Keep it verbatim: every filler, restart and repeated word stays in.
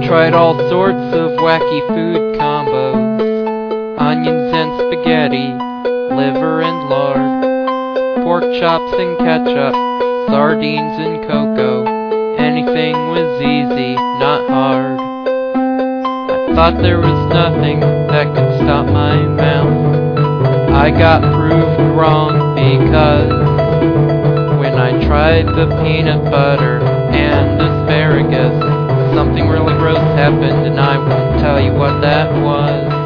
tried all sorts of wacky food combos. Onions and spaghetti, liver and lard, pork chops and ketchup, sardines and cocoa. Anything was easy, not hard. I thought there was nothing that could stop my mouth. I got proved wrong because when I tried the peanut butter and asparagus, something really gross happened, and I won't tell you what that was.